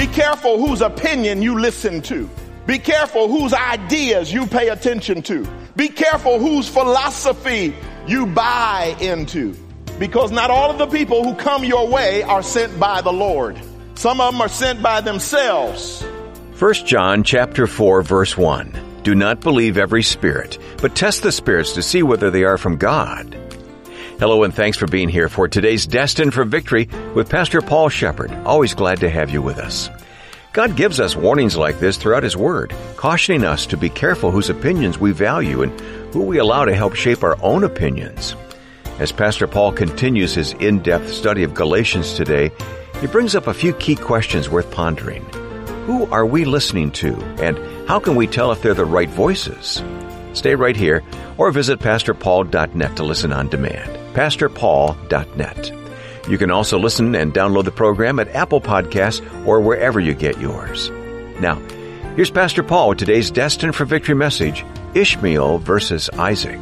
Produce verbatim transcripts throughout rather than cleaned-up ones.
Be careful whose opinion you listen to. Be careful whose ideas you pay attention to. Be careful whose philosophy you buy into. Because not all of the people who come your way are sent by the Lord. Some of them are sent by themselves. First John chapter four, verse one. Do not believe every spirit, but test the spirits to see whether they are from God. Hello and thanks for being here for today's Destined for Victory with Pastor Paul Shepherd. Always glad to have you with us. God gives us warnings like this throughout His Word, cautioning us to be careful whose opinions we value and who we allow to help shape our own opinions. As Pastor Paul continues his in-depth study of Galatians today, he brings up a few key questions worth pondering. Who are we listening to, and how can we tell if they're the right voices? Stay right here or visit pastor paul dot net to listen on demand. pastor paul dot net. You can also listen and download the program at Apple Podcasts or wherever you get yours. Now, here's Pastor Paul with today's Destined for Victory message, Ishmael versus Isaac.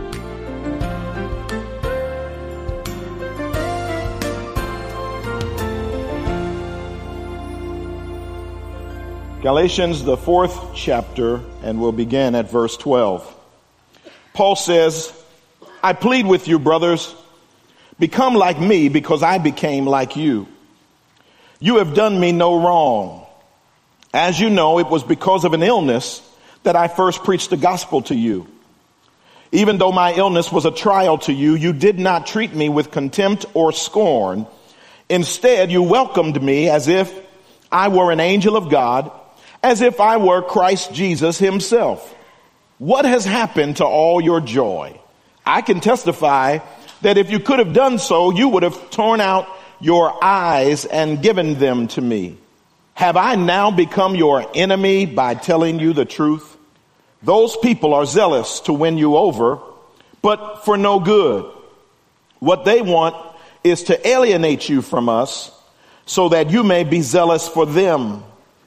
Galatians, the fourth chapter, and we'll begin at verse twelve. Paul says, I plead with you, brothers, become like me because I became like you. You have done me no wrong. As you know, it was because of an illness that I first preached the gospel to you. Even though my illness was a trial to you, you did not treat me with contempt or scorn. Instead, you welcomed me as if I were an angel of God, as if I were Christ Jesus himself. What has happened to all your joy? I can testify that if you could have done so, you would have torn out your eyes and given them to me. Have I now become your enemy by telling you the truth? Those people are zealous to win you over, but for no good. What they want is to alienate you from us so that you may be zealous for them.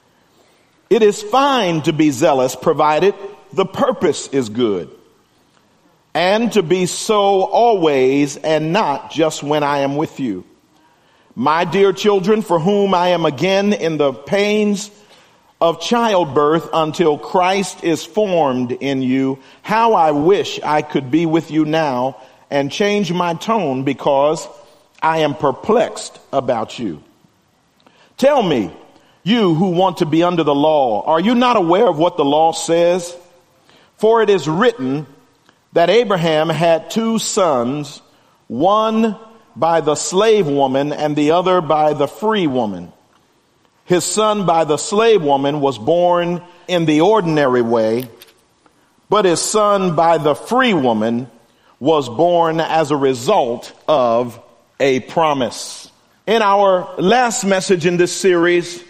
It is fine to be zealous provided the purpose is good, and to be so always and not just when I am with you. My dear children, for whom I am again in the pains of childbirth until Christ is formed in you, how I wish I could be with you now and change my tone because I am perplexed about you. Tell me, you who want to be under the law, are you not aware of what the law says? For it is written that Abraham had two sons, one by the slave woman and the other by the free woman. His son by the slave woman was born in the ordinary way, but his son by the free woman was born as a result of a promise. In our last message in this series,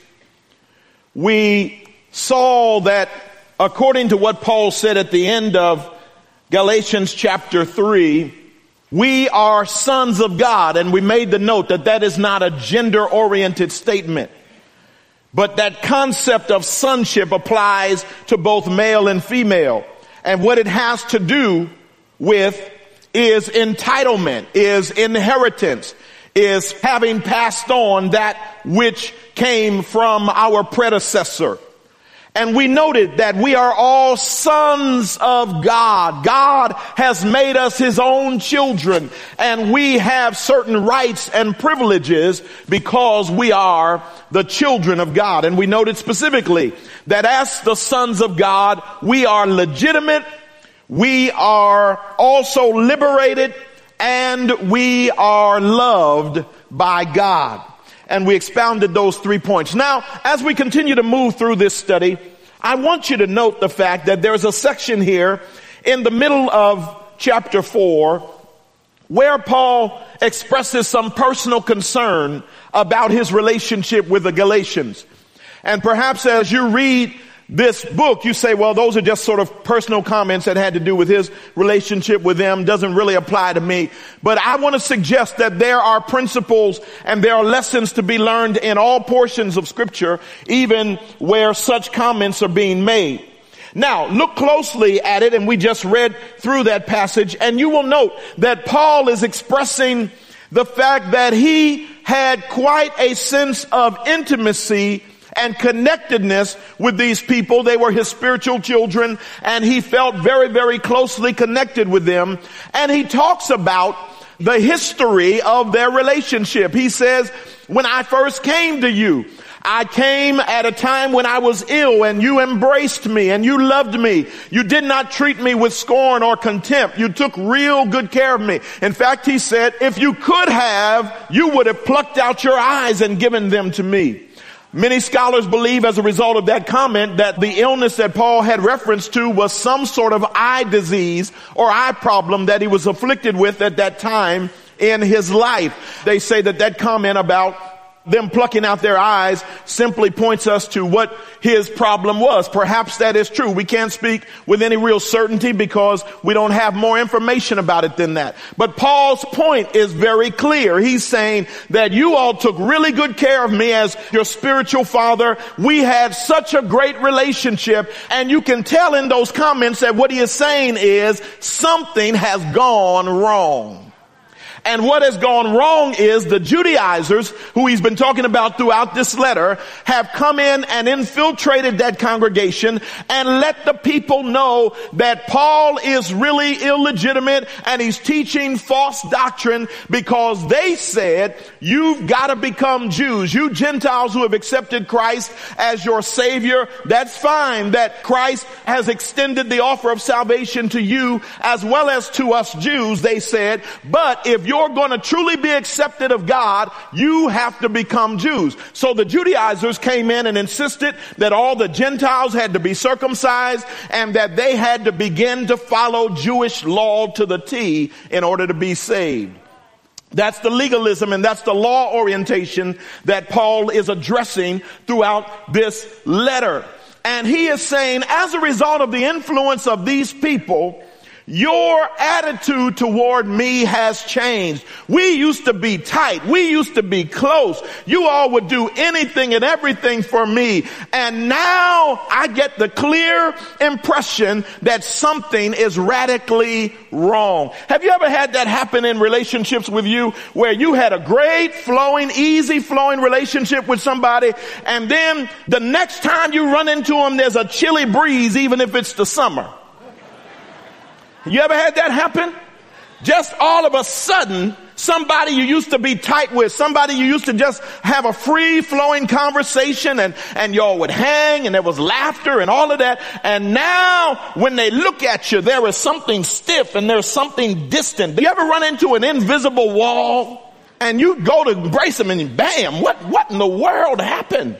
we saw that according to what Paul said at the end of Galatians chapter three, we are sons of God, and we made the note that that is not a gender-oriented statement, but that concept of sonship applies to both male and female. And what it has to do with is entitlement, is inheritance, is having passed on that which came from our predecessor. And we noted that we are all sons of God. God has made us his own children, and we have certain rights and privileges because we are the children of God. And we noted specifically that as the sons of God, we are legitimate, we are also liberated, and we are loved by God. And we expounded those three points. Now, as we continue to move through this study, I want you to note the fact that there's a section here in the middle of chapter four where Paul expresses some personal concern about his relationship with the Galatians. And perhaps as you read this book, you say, well, those are just sort of personal comments that had to do with his relationship with them. Doesn't really apply to me. But I want to suggest that there are principles and there are lessons to be learned in all portions of Scripture, even where such comments are being made. Now, look closely at it, and we just read through that passage, and you will note that Paul is expressing the fact that he had quite a sense of intimacy and connectedness with these people. They were his spiritual children, and he felt very, very closely connected with them. And he talks about the history of their relationship. He says, when I first came to you, I came at a time when I was ill, and you embraced me and you loved me. You did not treat me with scorn or contempt. You took real good care of me. In fact, he said, if you could have, you would have plucked out your eyes and given them to me. Many scholars believe as a result of that comment that the illness that Paul had reference to was some sort of eye disease or eye problem that he was afflicted with at that time in his life. They say that that comment about them plucking out their eyes simply points us to what his problem was. Perhaps that is true. We can't speak with any real certainty because we don't have more information about it than that. But Paul's point is very clear. He's saying that you all took really good care of me as your spiritual father. We had such a great relationship, and you can tell in those comments that what he is saying is something has gone wrong. And what has gone wrong is the Judaizers, who he's been talking about throughout this letter, have come in and infiltrated that congregation and let the people know that Paul is really illegitimate and he's teaching false doctrine because they said, you've got to become Jews. You Gentiles who have accepted Christ as your Savior, that's fine that Christ has extended the offer of salvation to you as well as to us Jews, they said. But if you're going to truly be accepted of God, you have to become Jews. So the Judaizers came in and insisted that all the Gentiles had to be circumcised and that they had to begin to follow Jewish law to the T in order to be saved. That's the legalism and that's the law orientation that Paul is addressing throughout this letter. And he is saying, as a result of the influence of these people, your attitude toward me has changed. We used to be tight. We used to be close. You all would do anything and everything for me. And now I get the clear impression that something is radically wrong. Have you ever had that happen in relationships with you where you had a great flowing, easy flowing relationship with somebody, and then the next time you run into them, there's a chilly breeze, even if it's the summer? You ever had that happen? Just all of a sudden, somebody you used to be tight with, somebody you used to just have a free flowing conversation and, and y'all would hang and there was laughter and all of that. And now when they look at you, there is something stiff and there's something distant. Do you ever run into an invisible wall and you go to embrace them and bam, what, what in the world happened?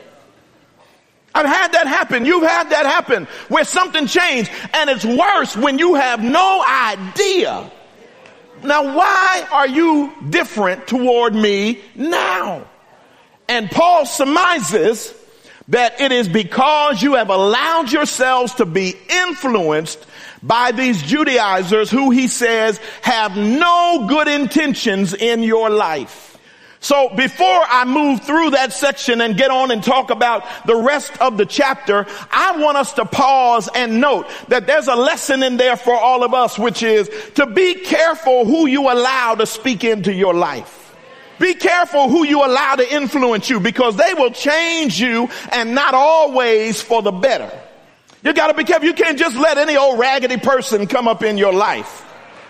I've had that happen. You've had that happen where something changed, and it's worse when you have no idea. Now, why are you different toward me now? And Paul surmises that it is because you have allowed yourselves to be influenced by these Judaizers who, he says, have no good intentions in your life. So before I move through that section and get on and talk about the rest of the chapter, I want us to pause and note that there's a lesson in there for all of us, which is to be careful who you allow to speak into your life. Be careful who you allow to influence you, because they will change you, and not always for the better. You got to be careful. You can't just let any old raggedy person come up in your life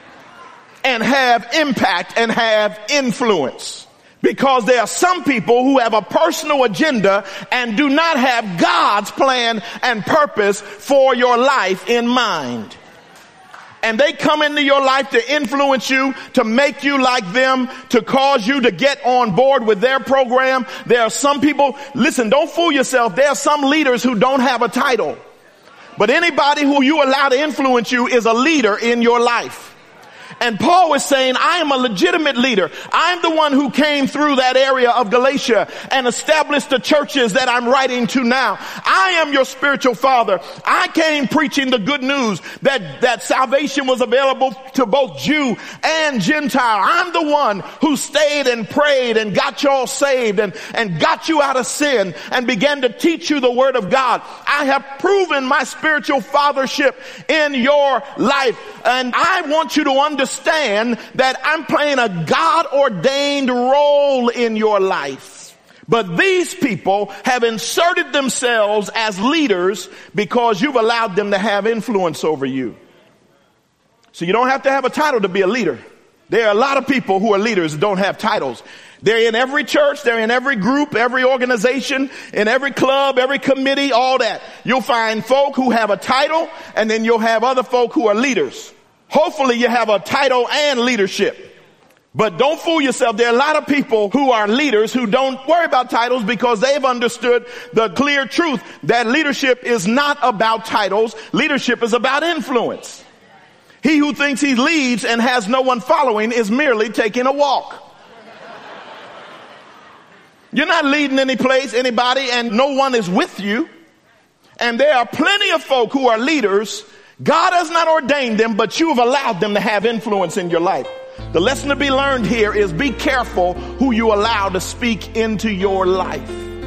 and have impact and have influence. Because there are some people who have a personal agenda and do not have God's plan and purpose for your life in mind. And they come into your life to influence you, to make you like them, to cause you to get on board with their program. There are some people, listen, don't fool yourself. There are some leaders who don't have a title. But anybody who you allow to influence you is a leader in your life. And Paul was saying, I am a legitimate leader. I'm the one who came through that area of Galatia and established the churches that I'm writing to now. I am your spiritual father. I came preaching the good news that, that salvation was available to both Jew and Gentile. I'm the one who stayed and prayed and got y'all saved and, and got you out of sin and began to teach you the word of God. I have proven my spiritual fathership in your life. And I want you to understand Understand that I'm playing a God-ordained role in your life. But these people have inserted themselves as leaders because you've allowed them to have influence over you. So you don't have to have a title to be a leader. There are a lot of people who are leaders that don't have titles. They're in every church, they're in every group, every organization, in every club, every committee, all that. You'll find folk who have a title, and then you'll have other folk who are leaders. Hopefully you have a title and leadership. But don't fool yourself. There are a lot of people who are leaders who don't worry about titles because they've understood the clear truth that leadership is not about titles. Leadership is about influence. He who thinks he leads and has no one following is merely taking a walk. You're not leading any place, anybody, and no one is with you. And there are plenty of folk who are leaders. God has not ordained them, but you have allowed them to have influence in your life. The lesson to be learned here is be careful who you allow to speak into your life.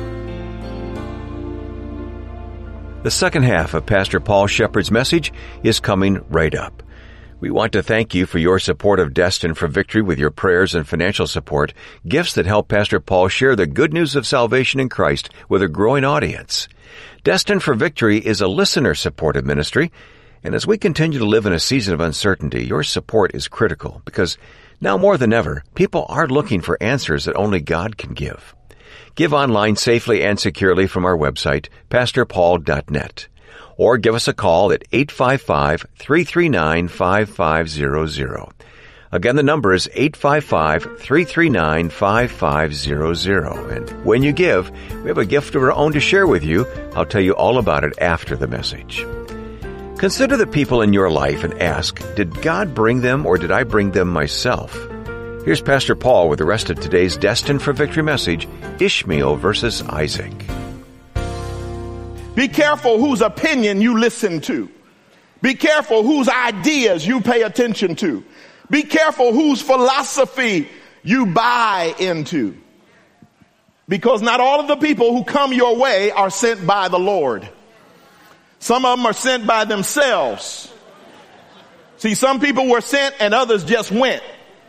The second half of Pastor Paul Shepherd's message is coming right up. We want to thank you for your support of Destined for Victory with your prayers and financial support, gifts that help Pastor Paul share the good news of salvation in Christ with a growing audience. Destined for Victory is a listener-supported ministry, and as we continue to live in a season of uncertainty, your support is critical because now more than ever, people are looking for answers that only God can give. Give online safely and securely from our website, pastor paul dot net. Or give us a call at eight five five, three three nine, five five zero zero. Again, the number is eight five five, three three nine, five five zero zero. And when you give, we have a gift of our own to share with you. I'll tell you all about it after the message. Consider the people in your life and ask, did God bring them or did I bring them myself? Here's Pastor Paul with the rest of today's Destined for Victory message, Ishmael versus Isaac. Be careful whose opinion you listen to. Be careful whose ideas you pay attention to. Be careful whose philosophy you buy into. Because not all of the people who come your way are sent by the Lord. Some of them are sent by themselves. See, some people were sent and others just went.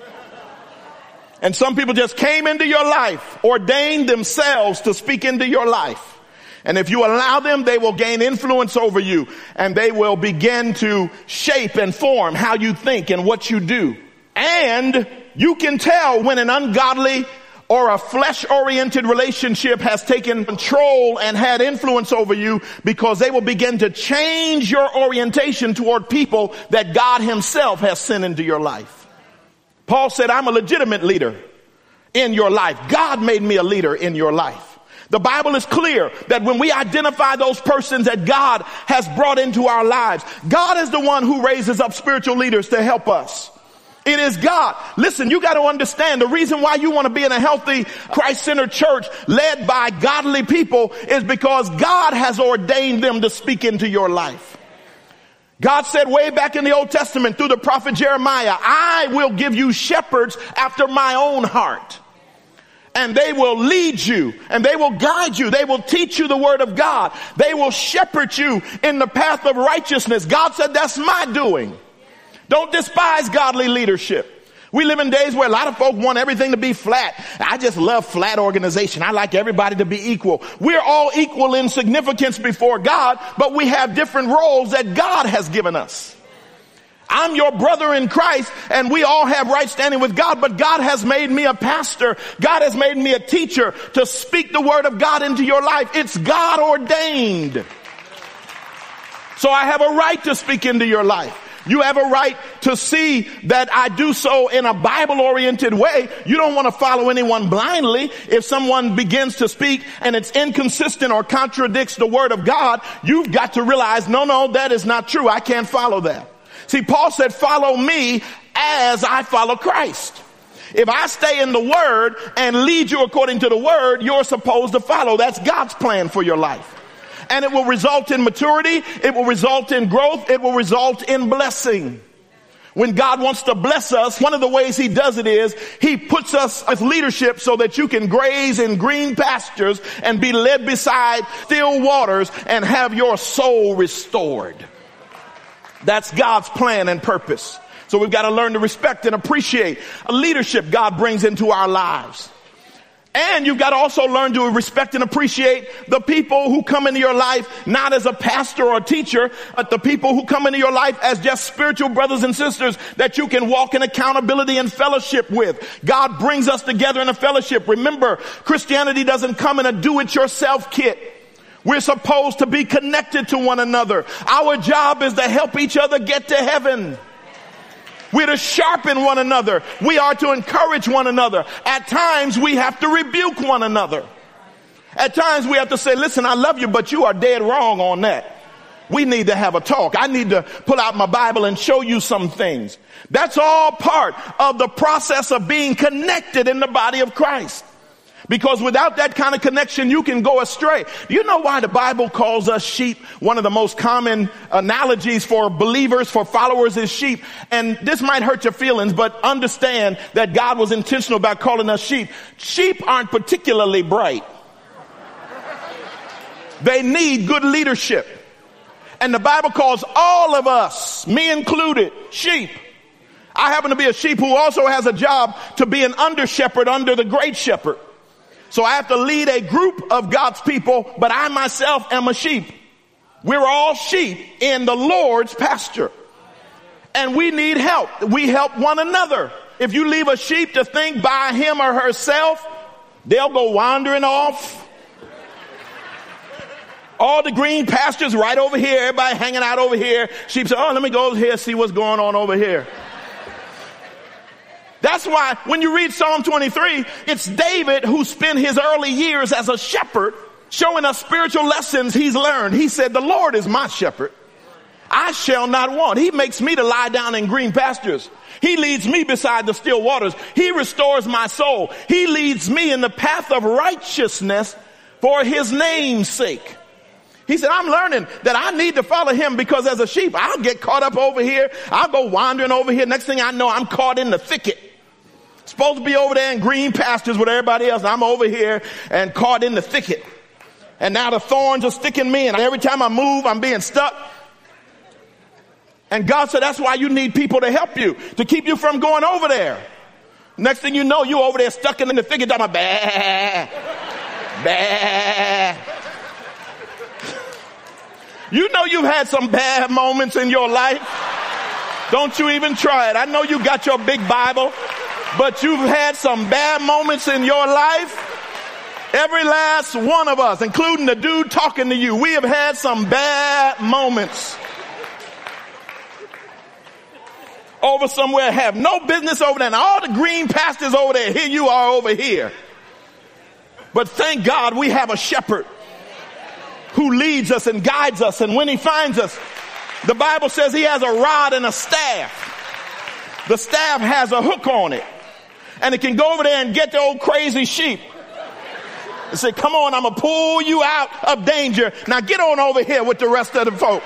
And some people just came into your life, ordained themselves to speak into your life. And if you allow them, they will gain influence over you, and they will begin to shape and form how you think and what you do. And you can tell when an ungodly or a flesh-oriented relationship has taken control and had influence over you, because they will begin to change your orientation toward people that God himself has sent into your life. Paul said, I'm a legitimate leader in your life. God made me a leader in your life. The Bible is clear that when we identify those persons that God has brought into our lives, God is the one who raises up spiritual leaders to help us. It is God. Listen, you got to understand the reason why you want to be in a healthy, Christ-centered church led by godly people is because God has ordained them to speak into your life. God said way back in the Old Testament through the prophet Jeremiah, I will give you shepherds after my own heart. And they will lead you and they will guide you. They will teach you the word of God. They will shepherd you in the path of righteousness. God said that's my doing. Don't despise godly leadership. We live in days where a lot of folk want everything to be flat. I just love flat organization. I like everybody to be equal. We're all equal in significance before God, but we have different roles that God has given us. I'm your brother in Christ, and we all have right standing with God, but God has made me a pastor. God has made me a teacher to speak the word of God into your life. It's God ordained. So I have a right to speak into your life. You have a right to see that I do so in a Bible-oriented way. You don't want to follow anyone blindly. If someone begins to speak and it's inconsistent or contradicts the word of God, you've got to realize, no, no, that is not true. I can't follow that. See, Paul said, follow me as I follow Christ. If I stay in the word and lead you according to the word, you're supposed to follow. That's God's plan for your life. And it will result in maturity. It will result in growth. It will result in blessing. When God wants to bless us, one of the ways he does it is he puts us as leadership so that you can graze in green pastures and be led beside still waters and have your soul restored. That's God's plan and purpose. So we've got to learn to respect and appreciate a leadership God brings into our lives. And you've got to also learn to respect and appreciate the people who come into your life, not as a pastor or a teacher, but the people who come into your life as just spiritual brothers and sisters that you can walk in accountability and fellowship with. God brings us together in a fellowship. Remember, Christianity doesn't come in a do-it-yourself kit. We're supposed to be connected to one another. Our job is to help each other get to heaven. We're to sharpen one another. We are to encourage one another. At times, we have to rebuke one another. At times, we have to say, listen, I love you, but you are dead wrong on that. We need to have a talk. I need to pull out my Bible and show you some things. That's all part of the process of being connected in the body of Christ. Because without that kind of connection, you can go astray. Do you know why the Bible calls us sheep? One of the most common analogies for believers, for followers, is sheep. And this might hurt your feelings, but understand that God was intentional about calling us sheep. Sheep aren't particularly bright. They need good leadership. And the Bible calls all of us, me included, sheep. I happen to be a sheep who also has a job to be an under shepherd under the great shepherd. So I have to lead a group of God's people, but I myself am a sheep. We're all sheep in the Lord's pasture. And we need help. We help one another. If you leave a sheep to think by him or herself, they'll go wandering off. All the green pastures right over here, everybody hanging out over here. Sheep say, oh, let me go over here, see what's going on over here. That's why when you read Psalm twenty-three, it's David who spent his early years as a shepherd showing us spiritual lessons he's learned. He said, the Lord is my shepherd. I shall not want. He makes me to lie down in green pastures. He leads me beside the still waters. He restores my soul. He leads me in the path of righteousness for his name's sake. He said, I'm learning that I need to follow him because as a sheep, I'll get caught up over here. I'll go wandering over here. Next thing I know, I'm caught in the thicket. Supposed to be over there in green pastures with everybody else. And I'm over here and caught in the thicket. And now the thorns are sticking me. And every time I move, I'm being stuck. And God said, that's why you need people to help you, to keep you from going over there. Next thing you know, you over there stuck in the thicket. I'm like, bah, bah. You know you've had some bad moments in your life. Don't you even try it. I know you got your big Bible, but you've had some bad moments in your life. Every last one of us, including the dude talking to you, we have had some bad moments. Over somewhere, have no business over there. And all the green pastures over there, here you are over here. But thank God we have a shepherd who leads us and guides us. And when he finds us, the Bible says he has a rod and a staff. The staff has a hook on it. And it can go over there and get the old crazy sheep and say, come on, I'm going to pull you out of danger. Now get on over here with the rest of the folk.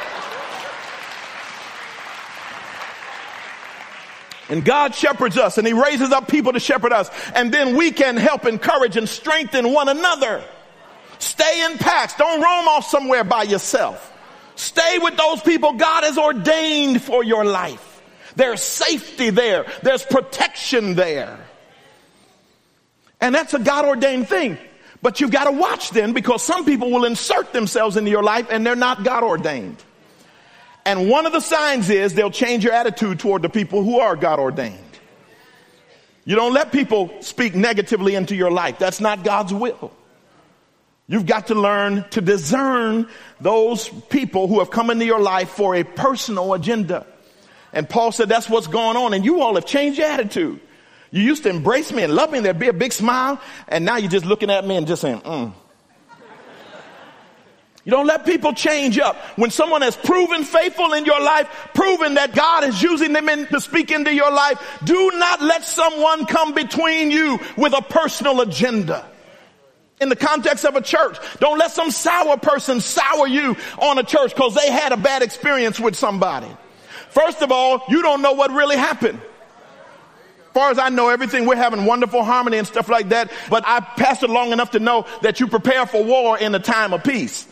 And God shepherds us, and he raises up people to shepherd us. And then we can help encourage and strengthen one another. Stay in packs. Don't roam off somewhere by yourself. Stay with those people God has ordained for your life. There's safety there. There's protection there. And that's a God-ordained thing. But you've got to watch then, because some people will insert themselves into your life and they're not God-ordained. And one of the signs is they'll change your attitude toward the people who are God-ordained. You don't let people speak negatively into your life. That's not God's will. You've got to learn to discern those people who have come into your life for a personal agenda. And Paul said that's what's going on. And you all have changed your attitude. You used to embrace me and love me and there'd be a big smile. And now you're just looking at me and just saying, mm. You don't let people change up. When someone has proven faithful in your life, proven that God is using them in, to speak into your life, do not let someone come between you with a personal agenda. In the context of a church, don't let some sour person sour you on a church because they had a bad experience with somebody. First of all, you don't know what really happened. As far as I know, everything, we're having wonderful harmony and stuff like that. But I pastored long enough to know that you prepare for war in a time of peace.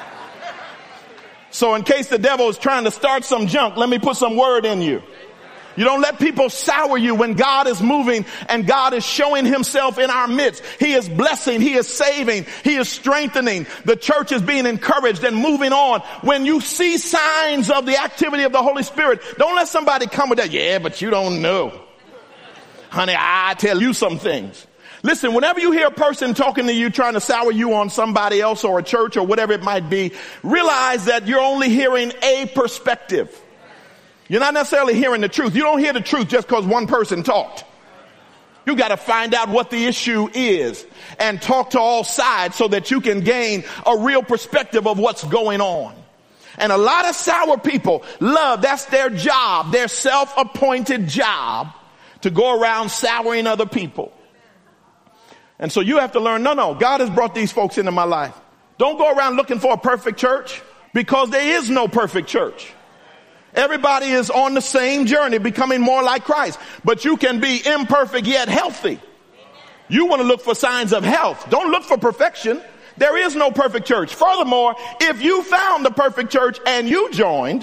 So in case the devil is trying to start some junk, let me put some word in you. You don't let people sour you when God is moving and God is showing himself in our midst. He is blessing. He is saving. He is strengthening. The church is being encouraged and moving on. When you see signs of the activity of the Holy Spirit, don't let somebody come with that. Yeah, but you don't know. Honey, I tell you some things. Listen, whenever you hear a person talking to you, trying to sour you on somebody else or a church or whatever it might be, realize that you're only hearing a perspective. You're not necessarily hearing the truth. You don't hear the truth just because one person talked. You got to find out what the issue is and talk to all sides so that you can gain a real perspective of what's going on. And a lot of sour people love, that's their job, their self-appointed job, to go around souring other people. And so you have to learn, no, no, God has brought these folks into my life. Don't go around looking for a perfect church, because there is no perfect church. Everybody is on the same journey, becoming more like Christ. But you can be imperfect yet healthy. You want to look for signs of health. Don't look for perfection. There is no perfect church. Furthermore, if you found the perfect church and you joined,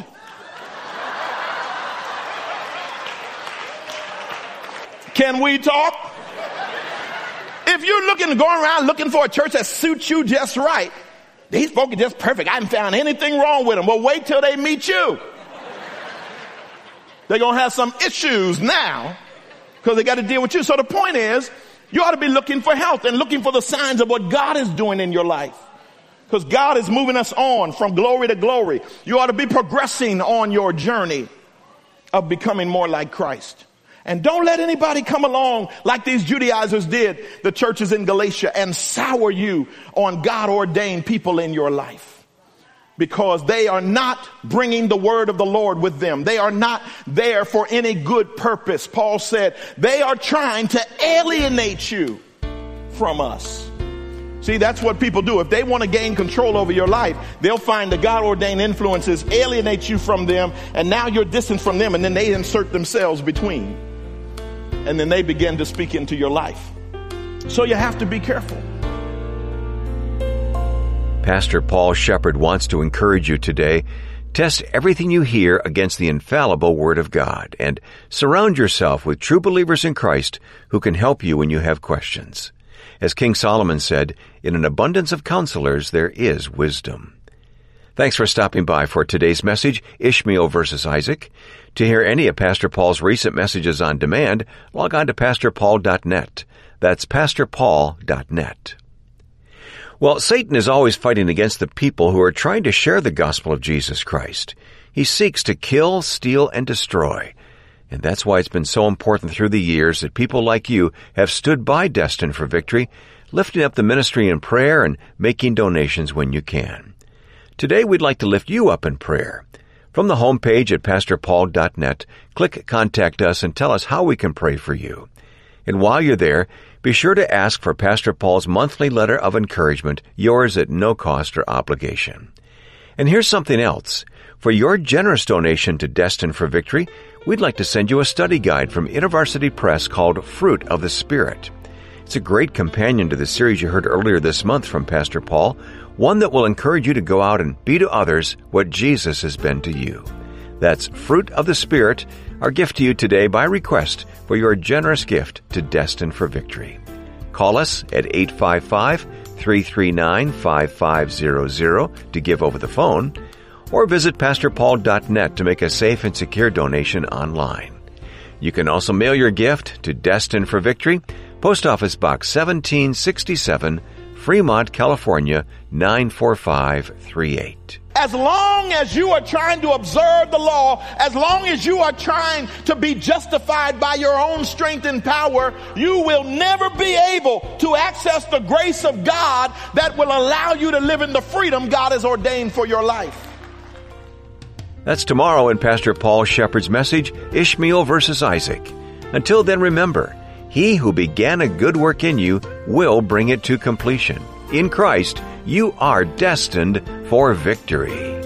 can we talk? If you're looking, going around looking for a church that suits you just right, these folks are just perfect. I haven't found anything wrong with them. Well, wait till they meet you. They're going to have some issues now because they got to deal with you. So the point is, you ought to be looking for health and looking for the signs of what God is doing in your life. Because God is moving us on from glory to glory. You ought to be progressing on your journey of becoming more like Christ. And don't let anybody come along like these Judaizers did, the churches in Galatia, and sour you on God-ordained people in your life. Because they are not bringing the word of the Lord with them. They are not there for any good purpose. Paul said they are trying to alienate you from us. See, that's what people do. If they want to gain control over your life, they'll find the God-ordained influences, alienate you from them, and now you're distant from them, and then they insert themselves between. And then they begin to speak into your life. So you have to be careful. Pastor Paul Shepherd wants to encourage you today. Test everything you hear against the infallible Word of God and surround yourself with true believers in Christ who can help you when you have questions. As King Solomon said, in an abundance of counselors there is wisdom. Thanks for stopping by for today's message, Ishmael versus Isaac. To hear any of Pastor Paul's recent messages on demand, log on to pastor paul dot net. That's pastor paul dot net. Well, Satan is always fighting against the people who are trying to share the gospel of Jesus Christ. He seeks to kill, steal, and destroy. And that's why it's been so important through the years that people like you have stood by Destined for Victory, lifting up the ministry in prayer and making donations when you can. Today we'd like to lift you up in prayer. From the homepage at pastor paul dot net, click Contact Us and tell us how we can pray for you. And while you're there, be sure to ask for Pastor Paul's monthly letter of encouragement, yours at no cost or obligation. And here's something else. For your generous donation to Destined for Victory, we'd like to send you a study guide from InterVarsity Press called Fruit of the Spirit. It's a great companion to the series you heard earlier this month from Pastor Paul, one that will encourage you to go out and be to others what Jesus has been to you. That's Fruit of the Spirit, our gift to you today by request for your generous gift to Destined for Victory. Call us at eight five five, three three nine, five five zero zero to give over the phone, or visit pastor paul dot net to make a safe and secure donation online. You can also mail your gift to Destined for Victory, Post Office Box seventeen sixty-seven, Fremont, California, nine four five three eight. As long as you are trying to observe the law, as long as you are trying to be justified by your own strength and power, you will never be able to access the grace of God that will allow you to live in the freedom God has ordained for your life. That's tomorrow in Pastor Paul Shepherd's message, Ishmael versus Isaac. Until then, remember, he who began a good work in you will bring it to completion. In Christ, you are destined for victory.